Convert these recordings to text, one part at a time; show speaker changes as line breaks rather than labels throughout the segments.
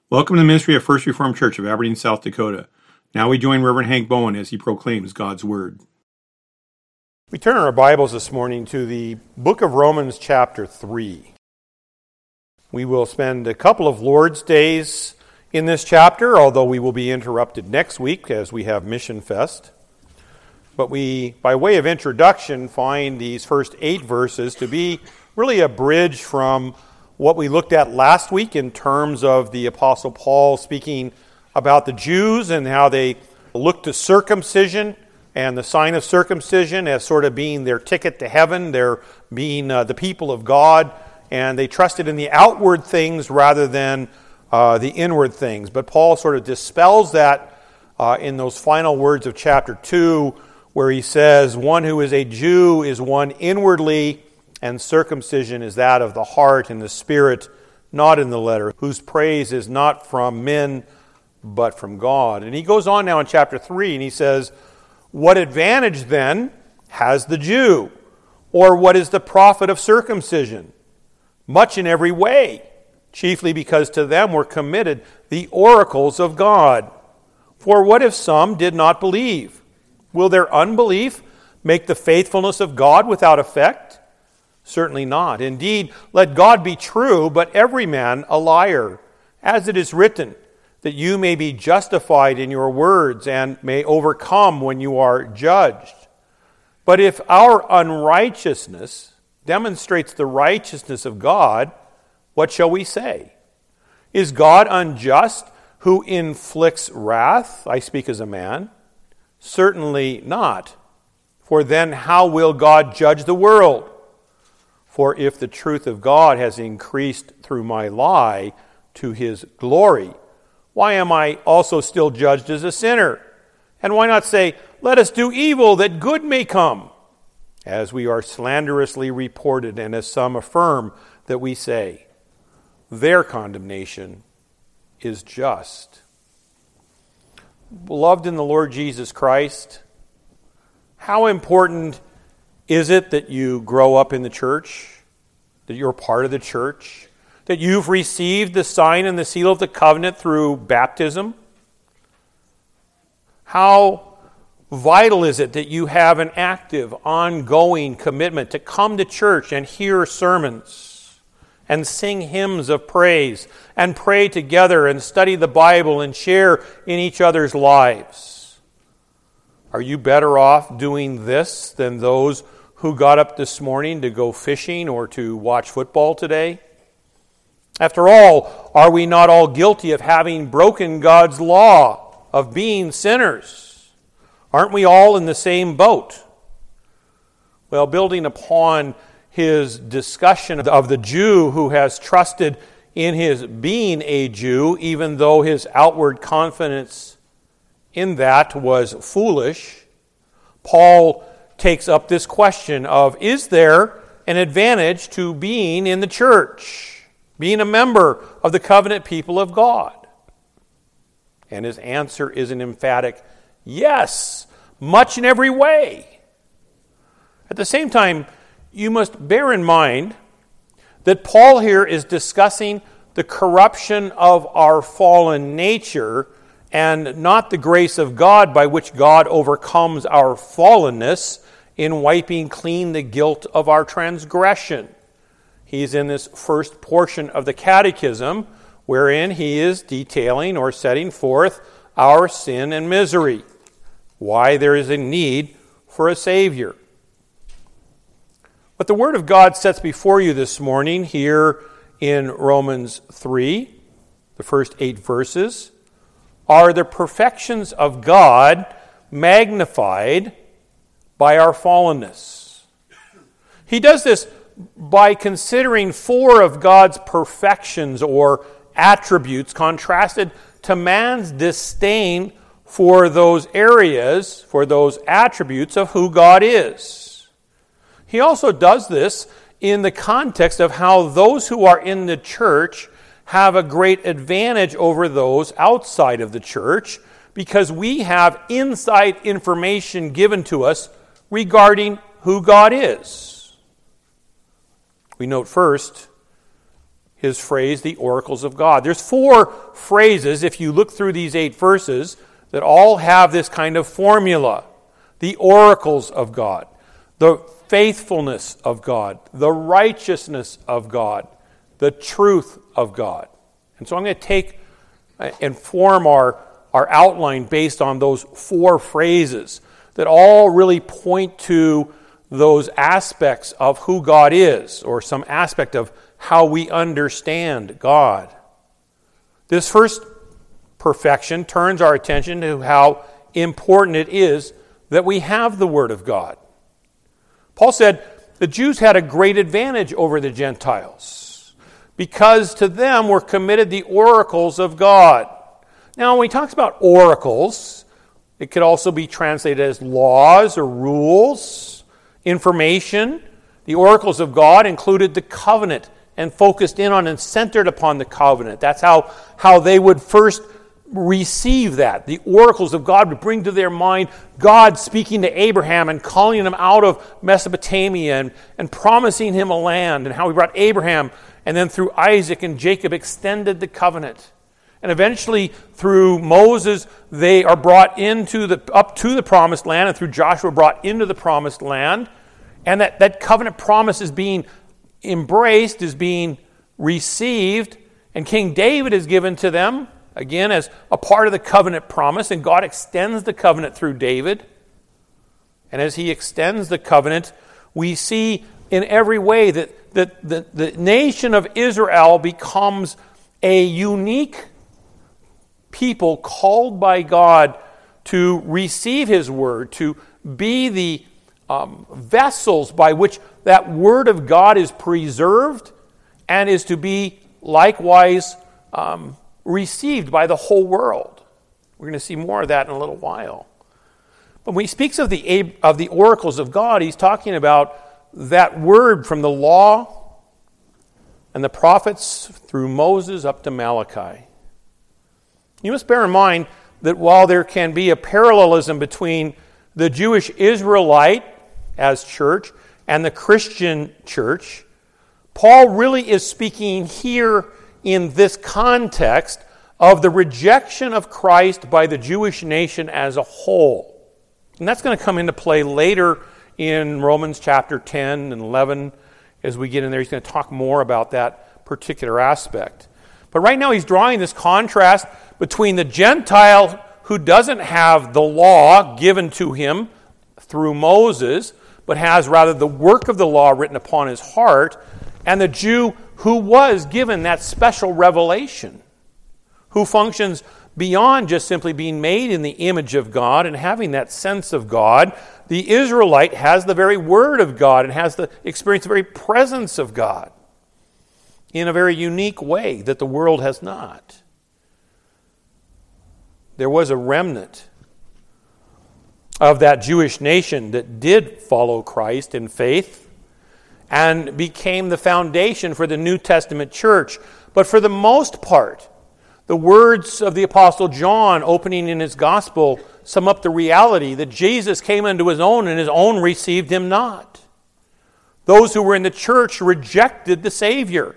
Welcome to the ministry of First Reformed Church of Aberdeen, South Dakota. Now we join Reverend Hank Bowen as he proclaims God's Word.
We turn our Bibles this morning to the book of Romans chapter 3. We will spend a couple of Lord's Days in this chapter, although we will be interrupted next week as we have Mission Fest. But we, by way of introduction, find these first 8 verses to be really a bridge from what we looked at last week in terms of the Apostle Paul speaking about the Jews and how they looked to circumcision and the sign of circumcision as sort of being their ticket to heaven, their being the people of God, and they trusted in the outward things rather than the inward things. But Paul sort of dispels that in those final words of chapter 2, where he says, "One who is a Jew is one inwardly, and circumcision is that of the heart and the spirit, not in the letter, whose praise is not from men, but from God." And he goes on now in chapter 3, and he says, "What advantage then has the Jew? Or what is the profit of circumcision? Much in every way, chiefly because to them were committed the oracles of God. For what if some did not believe? Will their unbelief make the faithfulness of God without effect? Certainly not. Indeed, let God be true, but every man a liar. As it is written, that you may be justified in your words and may overcome when you are judged. But if our unrighteousness demonstrates the righteousness of God, what shall we say? Is God unjust who inflicts wrath? I speak as a man. Certainly not. For then how will God judge the world? For if the truth of God has increased through my lie to his glory, why am I also still judged as a sinner? And why not say, let us do evil that good may come? As we are slanderously reported, and as some affirm that we say, their condemnation is just." Beloved in the Lord Jesus Christ, how important is it that you grow up in the church, that you're part of the church, that you've received the sign and the seal of the covenant through baptism? How vital is it that you have an active, ongoing commitment to come to church and hear sermons and sing hymns of praise and pray together and study the Bible and share in each other's lives? Are you better off doing this than those who got up this morning to go fishing or to watch football today? After all, are we not all guilty of having broken God's law, of being sinners? Aren't we all in the same boat? Well, building upon his discussion of the Jew who has trusted in his being a Jew, even though his outward confidence in that was foolish, Paul takes up this question of, is there an advantage to being in the church, being a member of the covenant people of God? And his answer is an emphatic yes, much in every way. At the same time, you must bear in mind that Paul here is discussing the corruption of our fallen nature and not the grace of God by which God overcomes our fallenness in wiping clean the guilt of our transgression. He's in this first portion of the Catechism, wherein he is detailing or setting forth our sin and misery, why there is a need for a Savior. What the Word of God sets before you this morning here in Romans 3, the first 8 verses, are the perfections of God magnified by our fallenness. He does this by considering 4 of God's perfections or attributes contrasted to man's disdain for those areas, for those attributes of who God is. He also does this in the context of how those who are in the church have a great advantage over those outside of the church because we have inside information given to us regarding who God is. We note first his phrase, the oracles of God. There's 4 phrases, if you look through these 8 verses, that all have this kind of formula. The oracles of God, the faithfulness of God, the righteousness of God, the truth of God. And so I'm going to take and form our outline based on those 4 phrases that all really point to those aspects of who God is, or some aspect of how we understand God. This first perfection turns our attention to how important it is that we have the Word of God. Paul said the Jews had a great advantage over the Gentiles because to them were committed the oracles of God. Now, when he talks about oracles, it could also be translated as laws or rules, information. The oracles of God included the covenant and focused in on and centered upon the covenant. That's how they would first receive that. The oracles of God would bring to their mind God speaking to Abraham and calling him out of Mesopotamia and promising him a land, and how he brought Abraham and then through Isaac and Jacob extended the covenant. And eventually through Moses they are brought up to the promised land, and through Joshua brought into the promised land. And that covenant promise is being embraced, is being received, and King David is given to them again as a part of the covenant promise, and God extends the covenant through David. And as he extends the covenant, we see in every way that the nation of Israel becomes a unique people called by God to receive his word, to be the vessels by which that word of God is preserved and is to be likewise received by the whole world. We're going to see more of that in a little while. But when he speaks of the oracles of God, he's talking about that word from the law and the prophets through Moses up to Malachi. You must bear in mind that while there can be a parallelism between the Jewish Israelite as church and the Christian church, Paul really is speaking here in this context of the rejection of Christ by the Jewish nation as a whole. And that's going to come into play later in Romans chapter 10 and 11. As we get in there, he's going to talk more about that particular aspect. But right now he's drawing this contrast between the Gentile who doesn't have the law given to him through Moses, but has rather the work of the law written upon his heart, and the Jew who was given that special revelation, who functions beyond just simply being made in the image of God and having that sense of God. The Israelite has the very word of God and has the experience, the very presence of God in a very unique way that the world has not. There was a remnant of that Jewish nation that did follow Christ in faith and became the foundation for the New Testament church. But for the most part, the words of the Apostle John opening in his gospel sum up the reality that Jesus came unto his own and his own received him not. Those who were in the church rejected the Savior.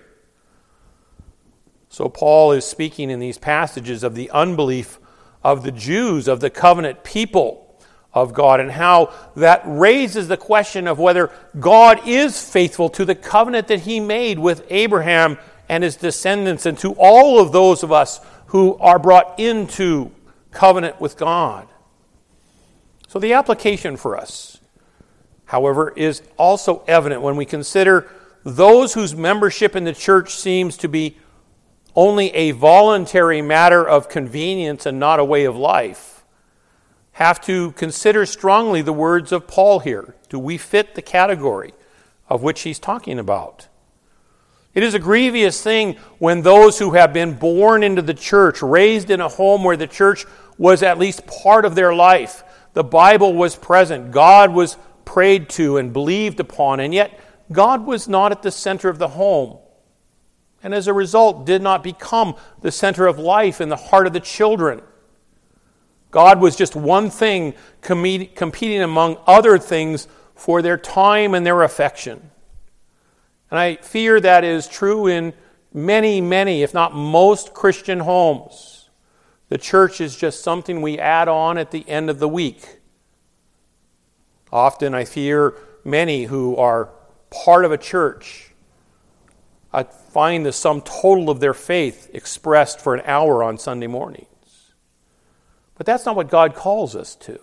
So Paul is speaking in these passages of the unbelief of the Jews, of the covenant people of God, and how that raises the question of whether God is faithful to the covenant that he made with Abraham and his descendants, and to all of those of us who are brought into covenant with God. So the application for us, however, is also evident when we consider those whose membership in the church seems to be only a voluntary matter of convenience and not a way of life, have to consider strongly the words of Paul here. Do we fit the category of which he's talking about? It is a grievous thing when those who have been born into the church, raised in a home where the church was at least part of their life, the Bible was present, God was prayed to and believed upon, and yet God was not at the center of the home, and as a result did not become the center of life in the heart of the children. God was just one thing competing among other things for their time and their affection. And I fear that is true in many, if not most Christian homes, the church is just something we add on at the end of the week. Often I hear many who are part of a church find the sum total of their faith expressed for an hour on Sunday mornings. But that's not what God calls us to.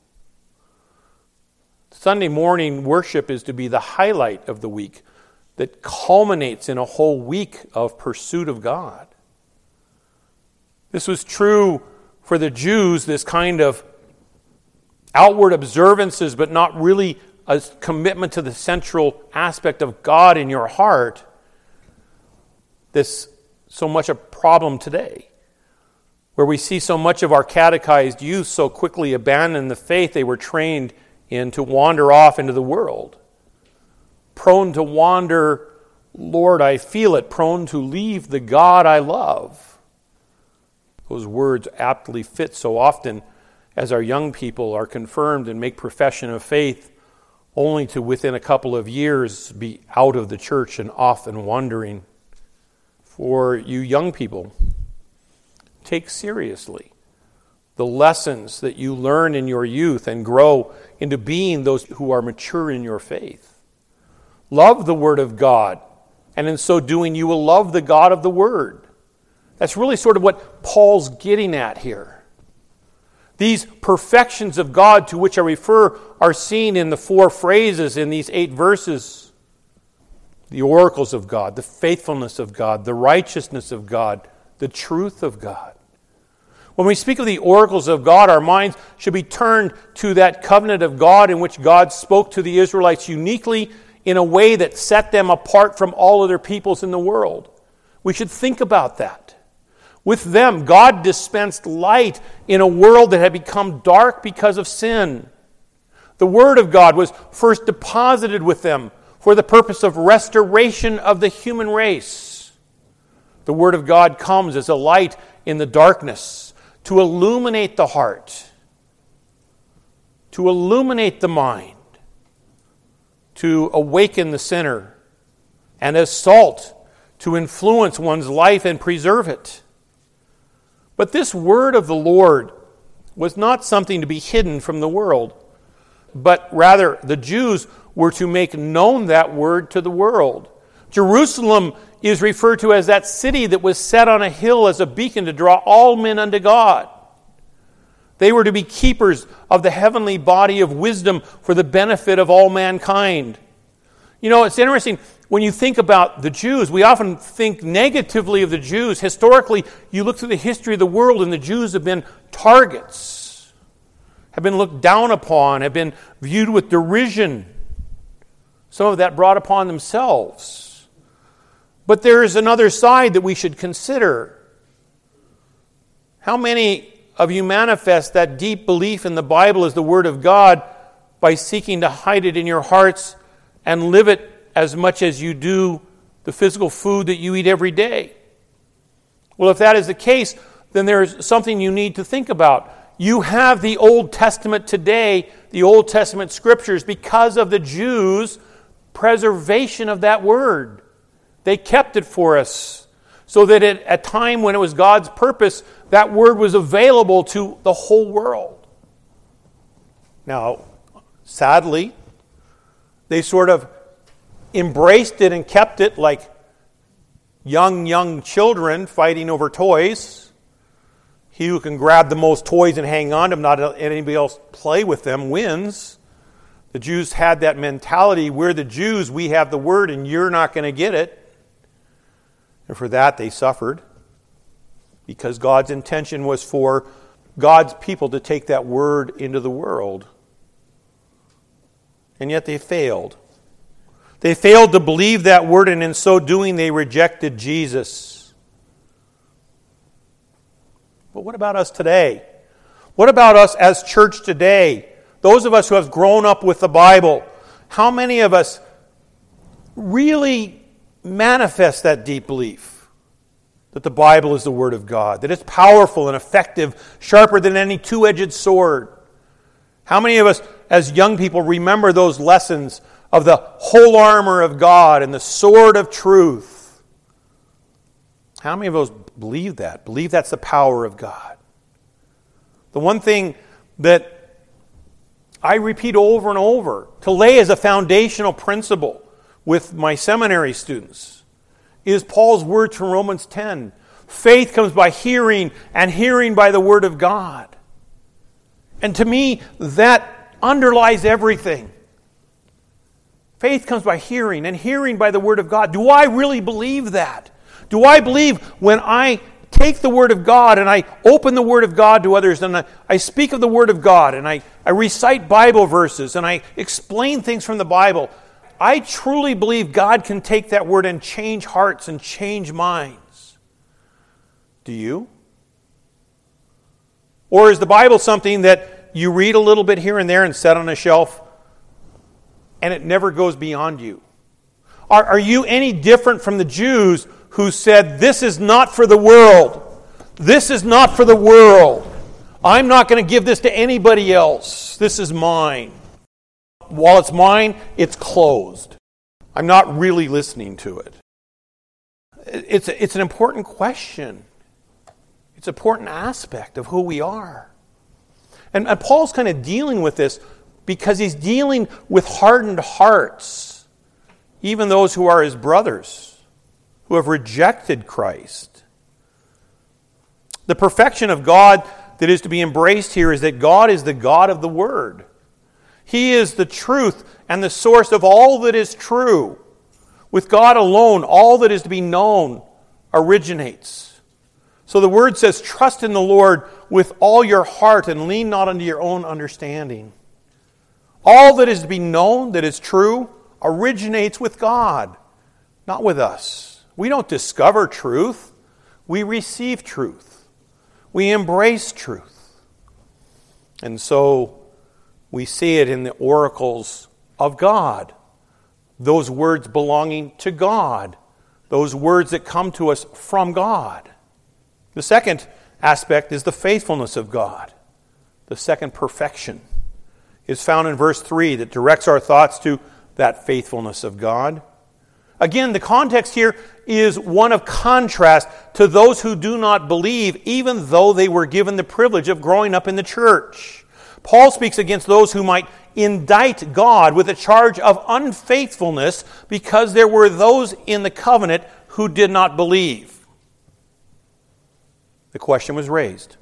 Sunday morning worship is to be the highlight of the week that culminates in a whole week of pursuit of God. This was true for the Jews, this kind of outward observances, but not really a commitment to the central aspect of God in your heart. This so much a problem today, where we see so much of our catechized youth so quickly abandon the faith they were trained in to wander off into the world. Prone to wander, Lord, I feel it, prone to leave the God I love. Those words aptly fit so often as our young people are confirmed and make profession of faith, only to within a couple of years be out of the church and off and wandering. For you young people, take seriously the lessons that you learn in your youth and grow into being those who are mature in your faith. Love the Word of God, and in so doing you will love the God of the Word. That's really sort of what Paul's getting at here. These perfections of God to which I refer are seen in the 4 phrases in these 8 verses. The oracles of God, the faithfulness of God, the righteousness of God, the truth of God. When we speak of the oracles of God, our minds should be turned to that covenant of God in which God spoke to the Israelites uniquely in a way that set them apart from all other peoples in the world. We should think about that. With them, God dispensed light in a world that had become dark because of sin. The Word of God was first deposited with them for the purpose of restoration of the human race. The Word of God comes as a light in the darkness to illuminate the heart, to illuminate the mind, to awaken the sinner, and as salt to influence one's life and preserve it. But this word of the Lord was not something to be hidden from the world, but rather the Jews were to make known that word to the world. Jerusalem is referred to as that city that was set on a hill as a beacon to draw all men unto God. They were to be keepers of the heavenly body of wisdom for the benefit of all mankind. You know, it's interesting, when you think about the Jews, we often think negatively of the Jews. Historically, you look through the history of the world and the Jews have been targets, have been looked down upon, have been viewed with derision. Some of that brought upon themselves. But there is another side that we should consider. How many of you manifest that deep belief in the Bible as the Word of God by seeking to hide it in your hearts and live it as much as you do the physical food that you eat every day? Well, if that is the case, then there's something you need to think about. You have the Old Testament today, the Old Testament Scriptures, because of the Jews' preservation of that Word. They kept it for us so that at a time when it was God's purpose, that Word was available to the whole world. Now, sadly, they sort of embraced it and kept it like young children fighting over toys. He who can grab the most toys and hang on to them, not let anybody else play with them, wins. The Jews had that mentality. We're the Jews, we have the Word, and you're not going to get it. And for that they suffered, because God's intention was for God's people to take that Word into the world. And yet they failed. They failed to believe that Word, and in so doing they rejected Jesus. But what about us today? What about us as church today? Those of us who have grown up with the Bible, how many of us really manifest that deep belief that the Bible is the Word of God, that it's powerful and effective, sharper than any two-edged sword? How many of us as young people remember those lessons of the whole armor of God and the sword of truth? How many of us believe that? Believe that's the power of God? The one thing that I repeat over and over to lay as a foundational principle with my seminary students is Paul's words from Romans 10. Faith comes by hearing, and hearing by the Word of God. And to me, that underlies everything. Faith comes by hearing, and hearing by the Word of God. Do I really believe that? Do I believe when I take the Word of God and I open the Word of God to others and I speak of the Word of God and I recite Bible verses and I explain things from the Bible, I truly believe God can take that Word and change hearts and change minds. Do you? Or is the Bible something that you read a little bit here and there and set on a shelf and it never goes beyond you? Are you any different from the Jews who said, this is not for the world. This is not for the world. I'm not going to give this to anybody else. This is mine. While it's mine, it's closed. I'm not really listening to it. It's an important question. It's an important aspect of who we are. And Paul's kind of dealing with this because he's dealing with hardened hearts, even those who are his brothers, who have rejected Christ. The perfection of God that is to be embraced here is that God is the God of the Word. He is the truth and the source of all that is true. With God alone, all that is to be known originates. So the Word says, trust in the Lord with all your heart and lean not unto your own understanding. All that is to be known, that is true, originates with God, not with us. We don't discover truth. We receive truth. We embrace truth. And so we see it in the oracles of God. Those words belonging to God. Those words that come to us from God. The second aspect is the faithfulness of God. The second perfection is found in verse 3 that directs our thoughts to that faithfulness of God. Again, the context here is one of contrast to those who do not believe, even though they were given the privilege of growing up in the church. Paul speaks against those who might indict God with a charge of unfaithfulness because there were those in the covenant who did not believe. The question was raised.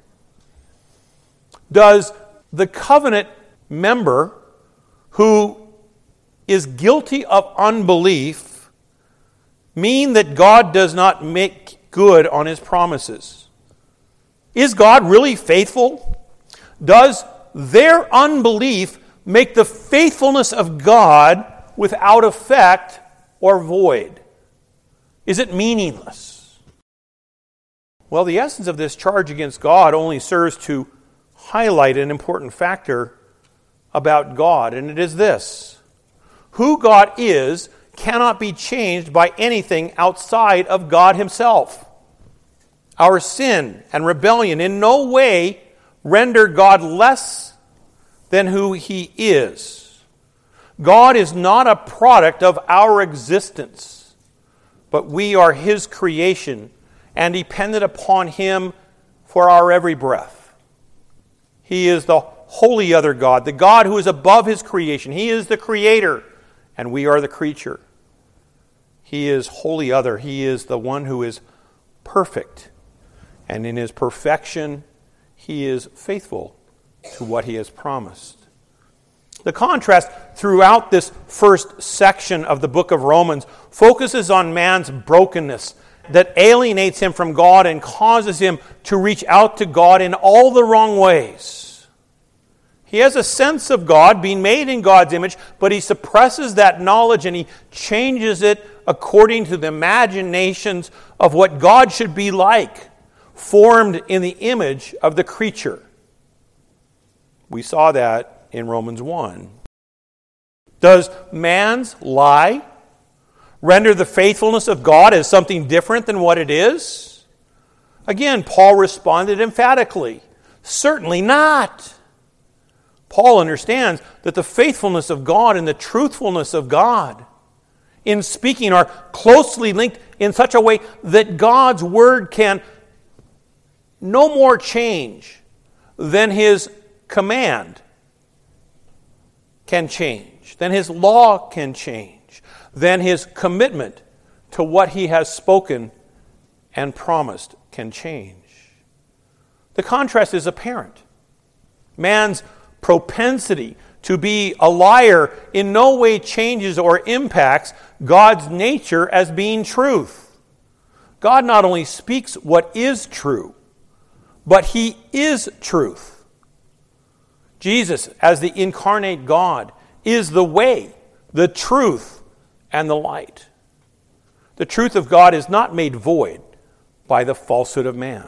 Does the covenant member who is guilty of unbelief mean that God does not make good on His promises? Is God really faithful? Does their unbelief make the faithfulness of God without effect or void? Is it meaningless? Well, the essence of this charge against God only serves to highlight an important factor about God, and it is this: who God is cannot be changed by anything outside of God Himself. Our sin and rebellion in no way render God less than who He is. God is not a product of our existence, but we are His creation and dependent upon Him for our every breath. He is the holy other God, the God who is above His creation. He is the Creator, and we are the creature. He is holy other. He is the one who is perfect. And in His perfection, He is faithful to what He has promised. The contrast throughout this first section of the book of Romans focuses on man's brokenness that alienates him from God and causes him to reach out to God in all the wrong ways. He has a sense of God, being made in God's image, but he suppresses that knowledge and he changes it according to the imaginations of what God should be like, formed in the image of the creature. We saw that in Romans 1. Does man's lie render the faithfulness of God as something different than what it is? Again, Paul responded emphatically, certainly not. Paul understands that the faithfulness of God and the truthfulness of God in speaking are closely linked in such a way that God's word can no more change than his command can change, than his law can change, than his commitment to what he has spoken and promised can change. The contrast is apparent. Man's propensity to be a liar in no way changes or impacts God's nature as being truth. God not only speaks what is true, but he is truth. Jesus, as the incarnate God, is the way, the truth, and the light. The truth of God is not made void by the falsehood of man.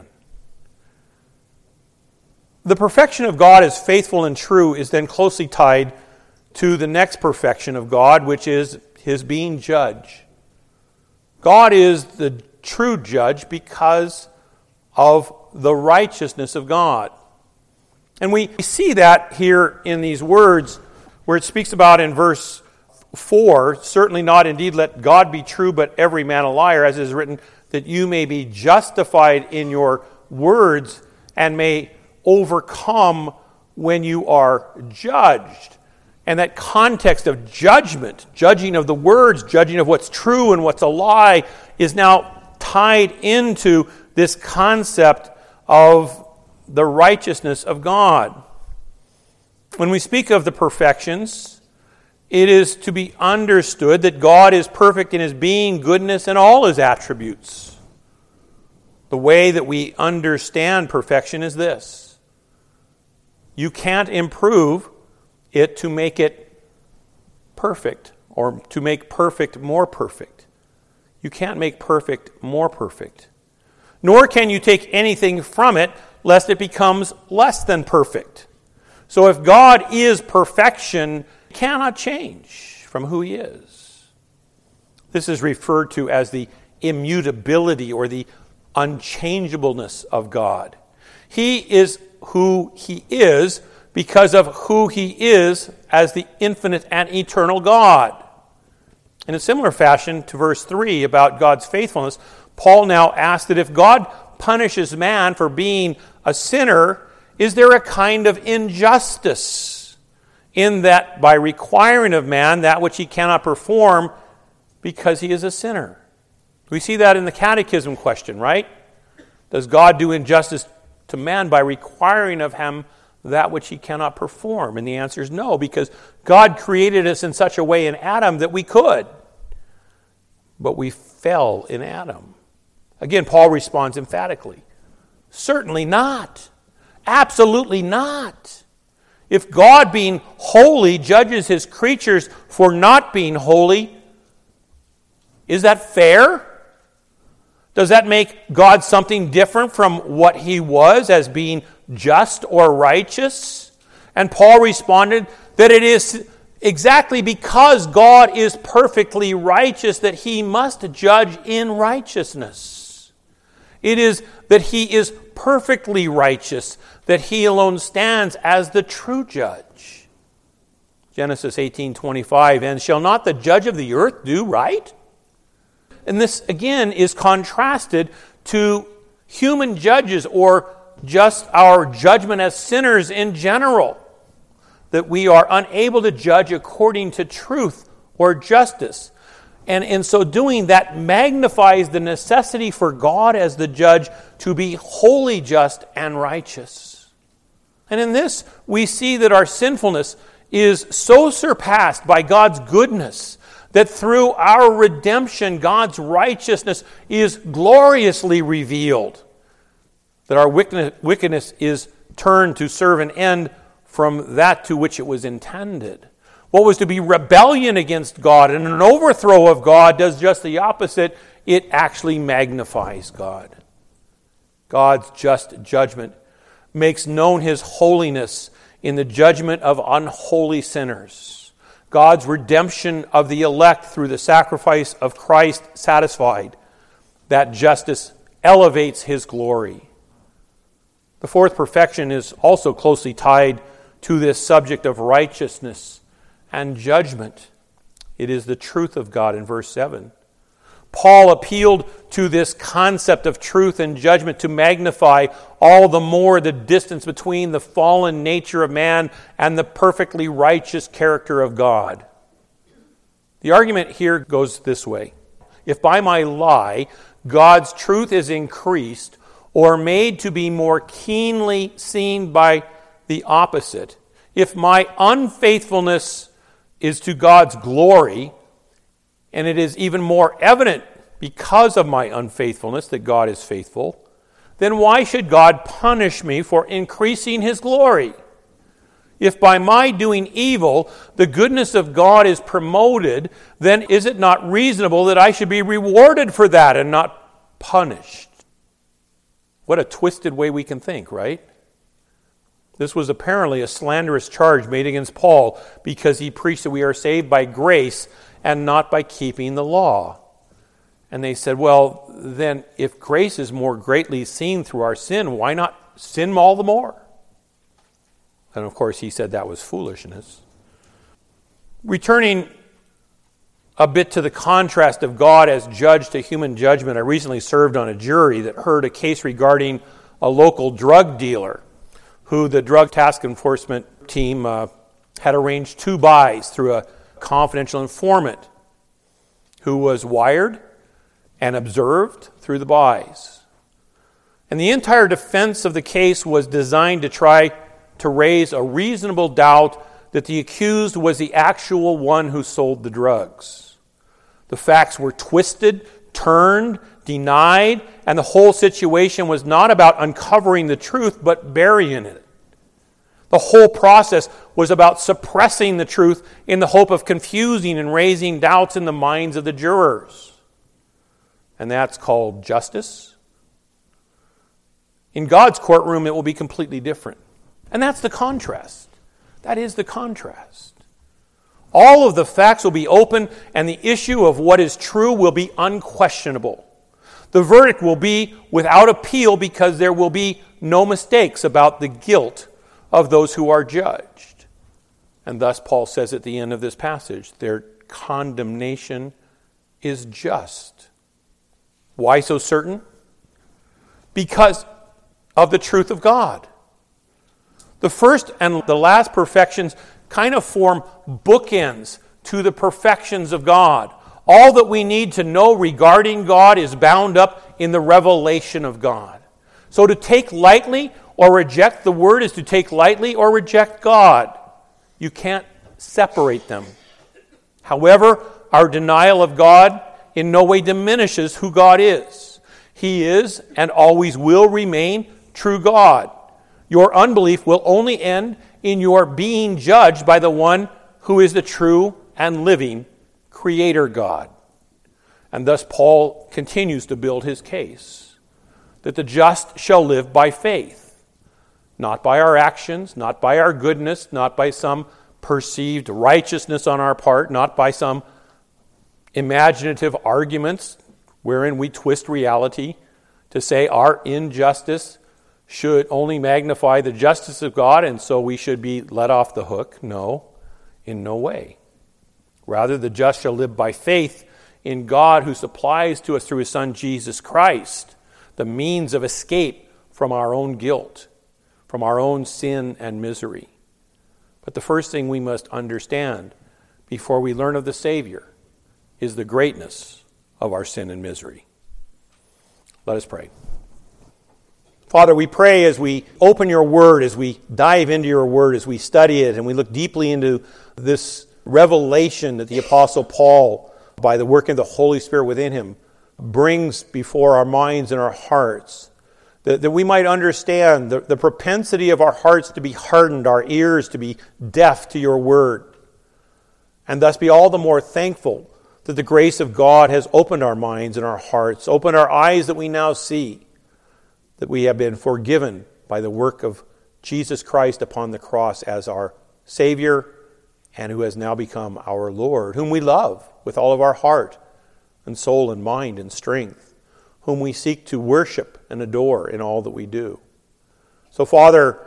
The perfection of God as faithful and true is then closely tied to the next perfection of God, which is his being judge. God is the true judge because of the righteousness of God. And we see that here in these words where it speaks about in verse 4, certainly not indeed let God be true, but every man a liar, as is written, that you may be justified in your words and may overcome when you are judged. And that context of judgment, judging of the words, judging of what's true and what's a lie, is now tied into this concept of the righteousness of God. When we speak of the perfections, it is to be understood that God is perfect in his being, goodness, and all his attributes. The way that we understand perfection is this: you can't improve it to make it perfect, or to make perfect more perfect. You can't make perfect more perfect. Nor can you take anything from it, lest it becomes less than perfect. So if God is perfection, it cannot change from who he is. This is referred to as the immutability or the unchangeableness of God. He is who he is because of who he is as the infinite and eternal God. In a similar fashion to verse 3 about God's faithfulness, Paul now asks that if God punishes man for being a sinner, is there a kind of injustice in that by requiring of man that which he cannot perform because he is a sinner? We see that in the catechism question, right? Does God do injustice to man by requiring of him that which he cannot perform? And the answer is no, because God created us in such a way in Adam that we could. But we fell in Adam. Again, Paul responds emphatically, certainly not. Absolutely not. If God, being holy, judges his creatures for not being holy, is that fair? Does that make God something different from what he was as being just or righteous? And Paul responded that it is exactly because God is perfectly righteous that he must judge in righteousness. It is that he is perfectly righteous that he alone stands as the true judge. Genesis 18:25, and shall not the judge of the earth do right? And this, again, is contrasted to human judges or just our judgment as sinners in general, that we are unable to judge according to truth or justice. And in so doing, that magnifies the necessity for God as the judge to be wholly just and righteous. And in this, we see that our sinfulness is so surpassed by God's goodness that through our redemption, God's righteousness is gloriously revealed. That our wickedness is turned to serve an end from that to which it was intended. What was to be rebellion against God and an overthrow of God does just the opposite. It actually magnifies God. God's just judgment makes known his holiness in the judgment of unholy sinners. God's redemption of the elect through the sacrifice of Christ satisfied. That justice elevates his glory. The fourth perfection is also closely tied to this subject of righteousness and judgment. It is the truth of God in verse 7. Paul appealed to this concept of truth and judgment to magnify all the more the distance between the fallen nature of man and the perfectly righteous character of God. The argument here goes this way. If by my lie God's truth is increased or made to be more keenly seen by the opposite, if my unfaithfulness is to God's glory, and it is even more evident because of my unfaithfulness that God is faithful, then why should God punish me for increasing His glory? If by my doing evil the goodness of God is promoted, then is it not reasonable that I should be rewarded for that and not punished? What a twisted way we can think, right? This was apparently a slanderous charge made against Paul because he preached that we are saved by grace and not by keeping the law. And they said, well, then if grace is more greatly seen through our sin, why not sin all the more? And of course he said that was foolishness. Returning a bit to the contrast of God as judge to human judgment, I recently served on a jury that heard a case regarding a local drug dealer who the Drug Task Enforcement team had arranged 2 buys through a confidential informant who was wired and observed through the buys. And the entire defense of the case was designed to try to raise a reasonable doubt that the accused was the actual one who sold the drugs. The facts were twisted, turned, denied, and the whole situation was not about uncovering the truth, but burying it. The whole process was about suppressing the truth in the hope of confusing and raising doubts in the minds of the jurors. And that's called justice. In God's courtroom, it will be completely different. And that's the contrast. That is the contrast. All of the facts will be open, and the issue of what is true will be unquestionable. The verdict will be without appeal because there will be no mistakes about the guilt of those who are judged. And thus Paul says at the end of this passage, their condemnation is just. Why so certain? Because of the truth of God. The first and the last perfections kind of form bookends to the perfections of God. All that we need to know regarding God is bound up in the revelation of God. So to take lightly or reject the Word is to take lightly or reject God. You can't separate them. However, our denial of God in no way diminishes who God is. He is and always will remain true God. Your unbelief will only end in your being judged by the one who is the true and living Creator God. And thus Paul continues to build his case, that the just shall live by faith, not by our actions, not by our goodness, not by some perceived righteousness on our part, not by some imaginative arguments wherein we twist reality to say our injustice should only magnify the justice of God, and so we should be let off the hook. No, in no way. Rather, the just shall live by faith in God who supplies to us through His Son Jesus Christ the means of escape from our own guilt, from our own sin and misery. But the first thing we must understand before we learn of the Savior is the greatness of our sin and misery. Let us pray. Father, we pray as we open your word, as we dive into your word, as we study it, and we look deeply into this revelation that the Apostle Paul, by the work of the Holy Spirit within him, brings before our minds and our hearts, that we might understand the propensity of our hearts to be hardened, our ears to be deaf to your word, and thus be all the more thankful that the grace of God has opened our minds and our hearts, opened our eyes that we now see, that we have been forgiven by the work of Jesus Christ upon the cross as our Savior and who has now become our Lord, whom we love with all of our heart and soul and mind and strength, whom we seek to worship and adore in all that we do. So, Father,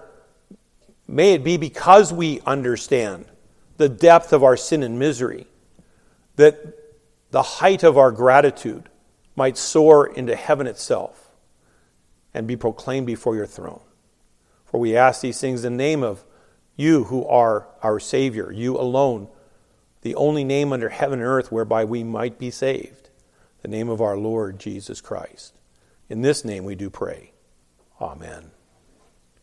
may it be because we understand the depth of our sin and misery that the height of our gratitude might soar into heaven itself and be proclaimed before your throne. For we ask these things in the name of you who are our Savior, you alone, the only name under heaven and earth whereby we might be saved, the name of our Lord Jesus Christ. In this name we do pray. Amen.